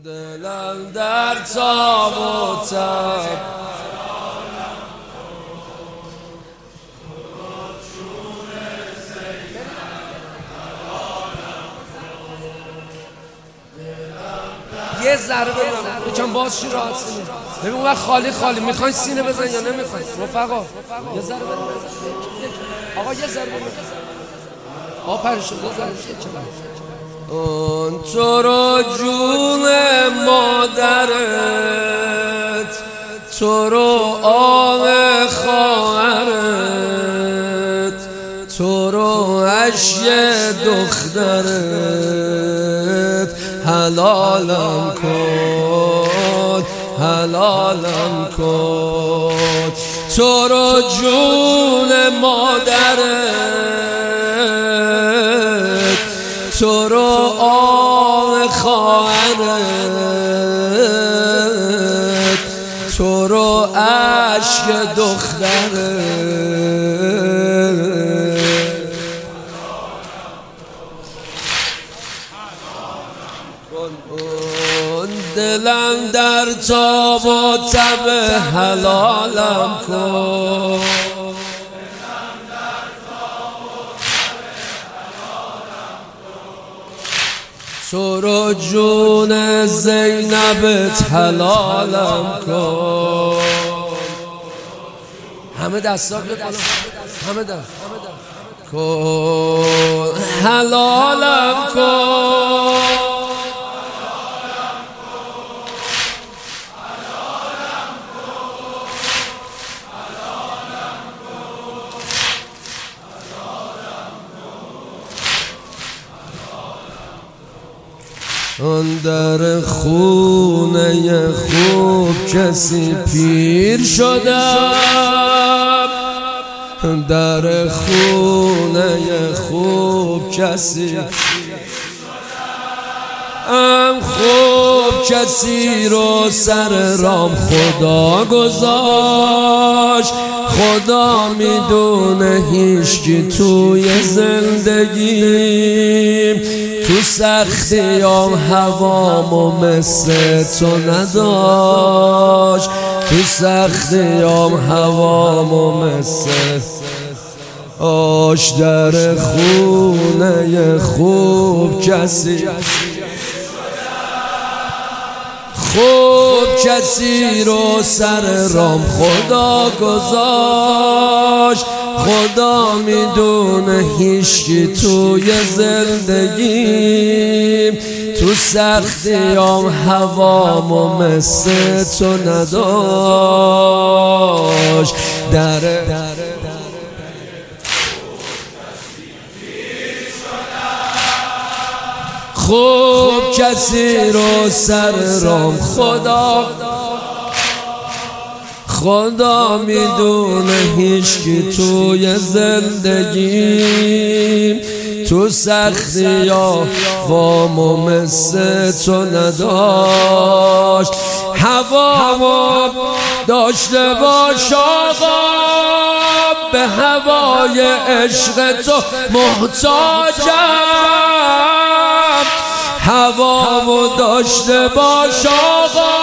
دلم در تاب و تب یه ضربه بزن یکم باز شی راحت سینه ببین اون وقت خالی میخواین سینه بزن یا نمیخواین رفقا یه ضربه بزن آقا یه ضربه بزن آقا پرشون یه ضربه اون تو رو جون مادرت تو رو آب خواهرت تو رو عشق دخترت حلالم کن حلالم کن تو رو جون مادرت تو رو آب خواهرت تو رو عشق دخترت دلم در تاب و تب حلالم کن تو رو جون زینبت حلالم کن همه دستا بکن همه دست کن حلالم کن آن در خونه خوب کسی پیر شدم در خونه خوب کسی خوب کسی رو سر رام خدا گذاشت خدا میدونه هیچکی توی زندگیم تو سختیام هوامو مثل تو نداشت تو سختیام هوامو مثل آش در خونه خوب کسی خوب کسی رو سر رام خدا گذاشت خدا میدونه هیچکی توی زندگیم تو سختیام هوامو مثل تو نداشت خوب کسی رو سر رام خدا میدونه هیچکی توی زندگیم تو سختی ها وامو مثل تو نداشت هوامو داشته باش آقا به هوای عشق تو محتاجم هوامو داشته باش آقا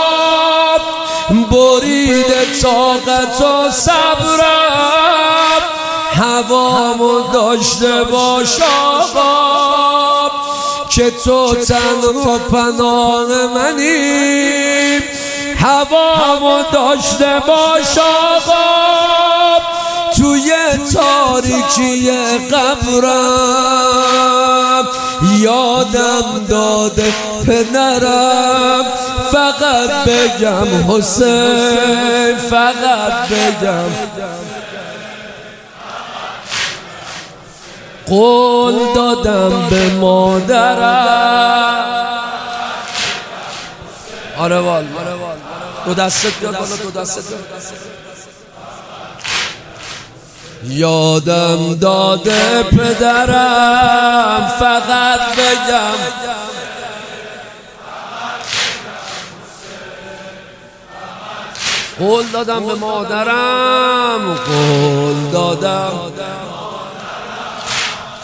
برید طاقت و صبرم هوامو داشته باش آقا که تو تنها پناه منی هوامو داشته باش آقا توی تاریکی قبرم یادم داده پدرم فقط بگم حسین فقط بگم قول دادم به مادرم آره وال دو دستت بیاد بالا دو دستت بیاد یادم داده پدرم فقط بگم قول دادم به مادرم قول دادم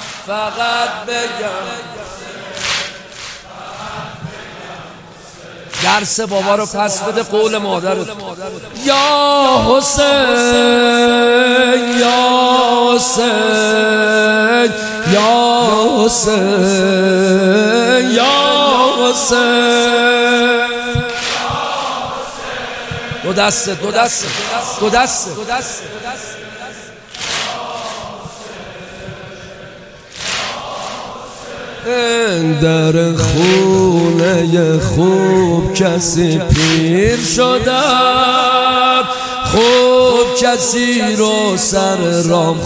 فقط بگم درس بابا رو پس بده، قول مادرت. یا حسین یا حسین یا حسین یا حسین. دو دسته دو دسته دو دسته دو دسته. در خونه خوب کسی پیر شدم، خوب کسی رو سر رام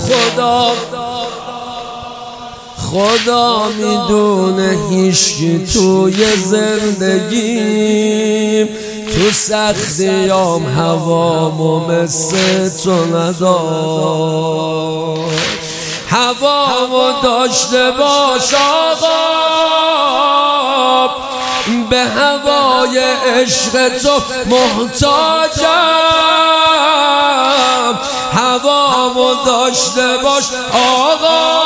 خدا میدونه هیچکی توی زندگیم تو سختیام هوامو مثل تو نداشت. هوامو داشته باش آقا، به هوای عشق تو محتاجم. هوامو داشته باش آقا،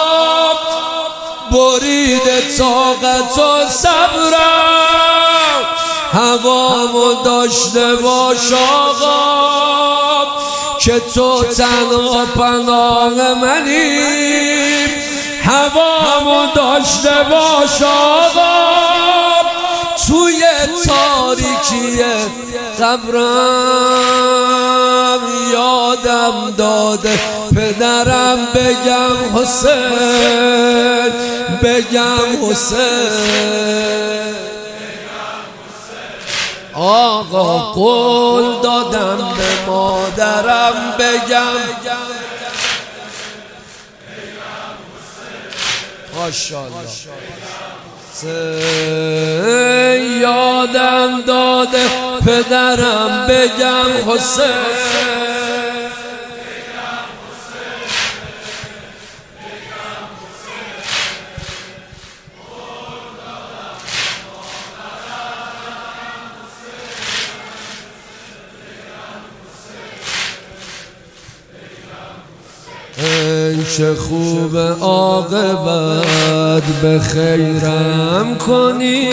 برید طاقت و صبرم. هوامو داشته باش آقا، که تو تنها پناه منی. هوامو داشته باش آقا، توی تاریکی قبرم یادم داده پدرم بگم حسین، بگم حسین. آقا قول دادم به مادرم بگم ماشاءالله. یادم داده پدرم بگم حسین. چه خوب عاقبت به خیرم کنی،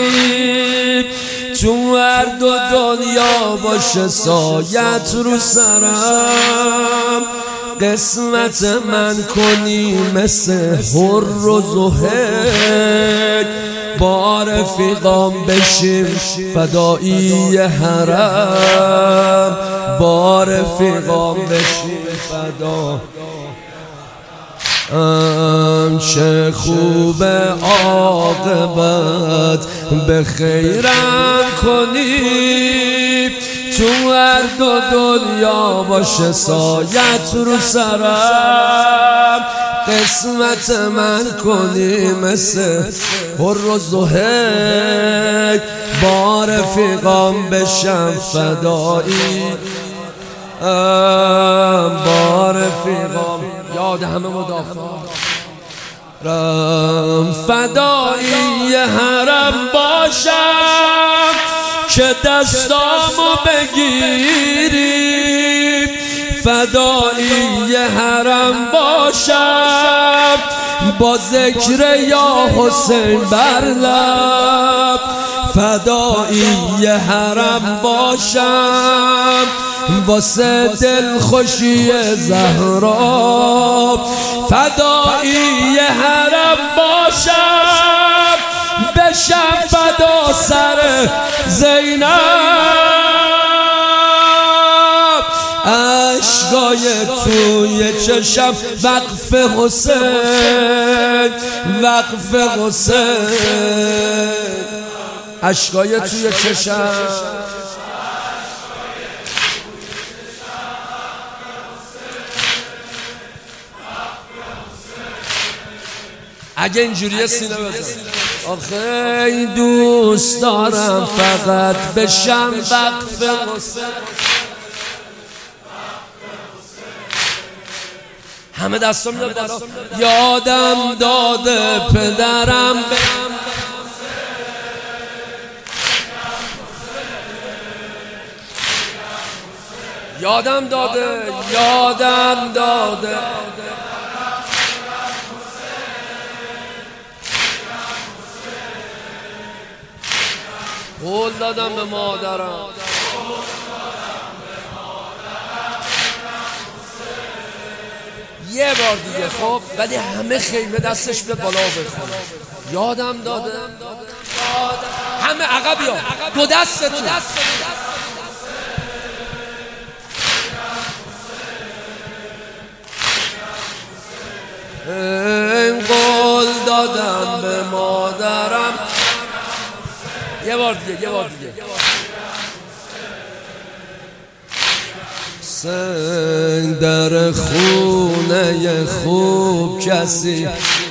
تو هر دو دنیا باشه سایت رو سرم. قسمت من کنی مثل حر و زهیر، با رفیقام بشیم فدایی حرم، با رفیقام بشیم فدا. چه خوب عاقبت به خیرم کنی، تو هر دو دنیا باشه سایت رو سرم. قسمت من کنی مثل حر و زهیر، با رفیقام بشم فدایی، با رفیقام یاد همه مدافع فدایی حرم باشم، که دستامو بگیری. فدایی حرم باشم، با ذکر یا حسین بر لب. فدایی حرم باشم، واسه دل خوشی زهرا. فدایی حرم باشم، بشم فدا سر زینب. اشکای توی چشم وقف حسین، وقف حسین. اشکای توی چشم اگه اینجوریه سینه بزن. آخه این دوست دارم فقط بشم وقف حسین. همه دستم میاد بالا. یادم داده پدرم یادم داده قول دادم به مادرم یه بار دیگه خب، ولی همه خیمه دستش به بالا بخونه. یادم داده همه عقب یا دو دستتون قول دادم به مادرم. یه بار دیگه سنگ در خونه خوب کسی،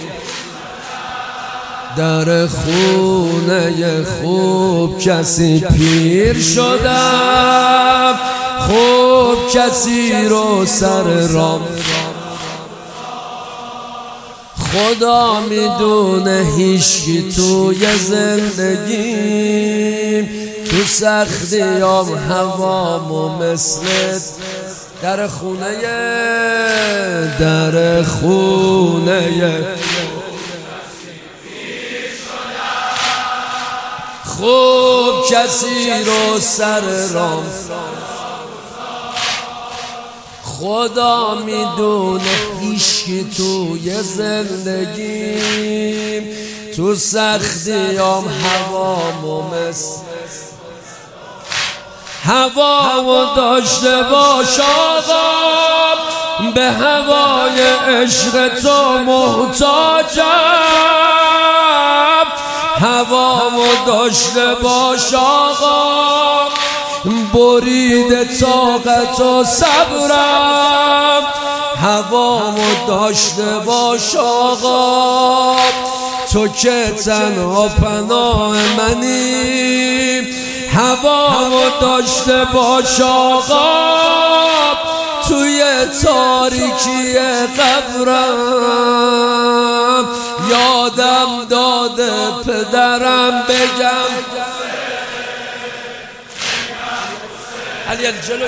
در خونه خوب کسی پیر شدم، خوب کسی رو سر رام. خدا میدونه هیچکی توی زندگیم تو سختیام هوامو مثلت در خونه خوب کسی رو سر رام. خدا میدونه هیچکی توی زندگیم تو سختیام هوامو هوامو داشته باش آقا، به هوای عشق تو محتاجم. هوامو داشته باش آقا، برید طاقت و صبرم. هوامو داشته باش آقا، تو که تنها پناه منی. هوامو داشته باش آقا، توی تاریکی قبرم. یادم داده پدرم بگم علی جلو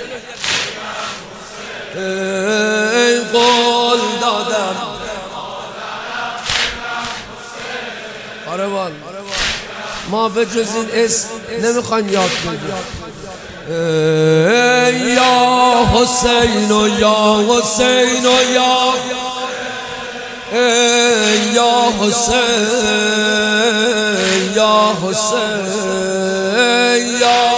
ای قول دادم. آره وال ما به جز این اسم نمیخوایم یاد بدیم. یا حسین و یا حسین و یا حسین یا حسین یا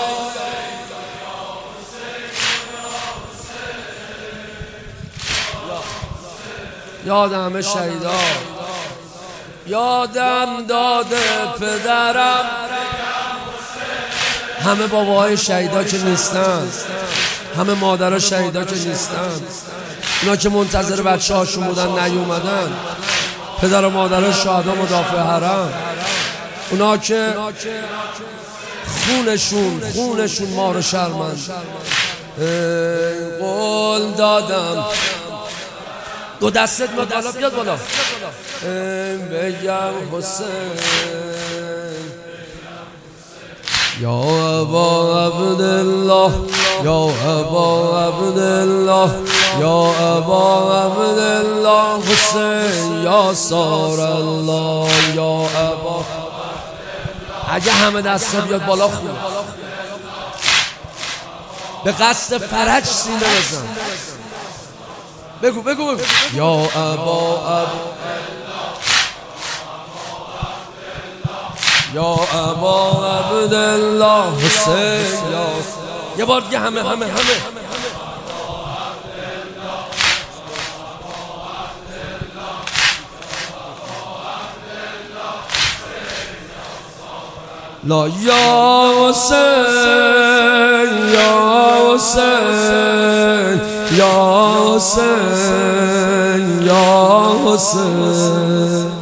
یاد همه شهیدا، یادم داده پدرم. همه باباهای شهیدا که نیستن، همه مادرها شهیدا که نیستن، اونا که منتظر بچه هاشون بودن نیومدن، پدر و مادرها شهدا مدافع حرم، اونا که خونشون ما رو شرمند. قول دادم دو دستت بالا بیاد بالا بگم حسین یا ابا عبدالله، یا ابا عبدالله، یا ابا عبدالله حسین یا سار الله، یا ابا. اگه همه دستا بیاد بالا خوب، به قصد فرج سینه بزن. بگو یا ابا یا ابا عبدالله حسین یا. یه بار دیگه همه لا یا حسین یا حسین یا حسین یا حسین